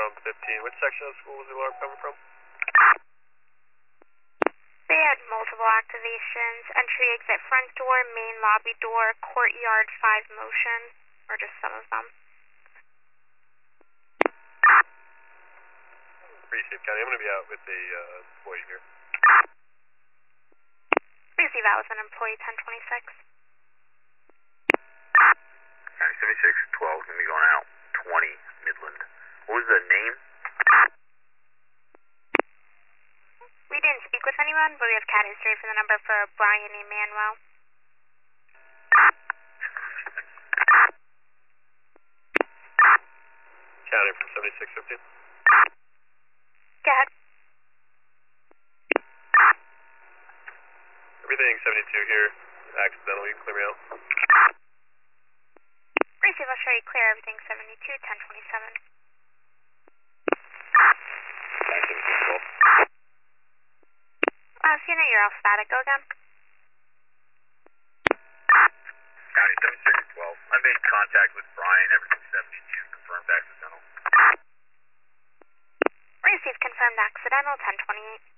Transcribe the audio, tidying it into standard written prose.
from 15. Which section of the school was the alarm coming from? They had multiple activations. Entry, exit, front door, main lobby door, courtyard, 5 motion, or just some of them. Receive, County. I'm going to be out with a employee here. Receive, that was an employee, 1026. County 7612, going to be going out 20 Midland. What was the name? We didn't speak with anyone, but we have CAD history for the number for Brian Emanuel. County from 7615. Go ahead. Everything 72 here. Accidental, you can clear me out. Receive, I'll show you clear. Everything 72, 1027. Sienna, you're all static. Go again. County 7612. I made contact with Brian, everything 72, confirmed accidental. Receive, confirmed accidental, 1028.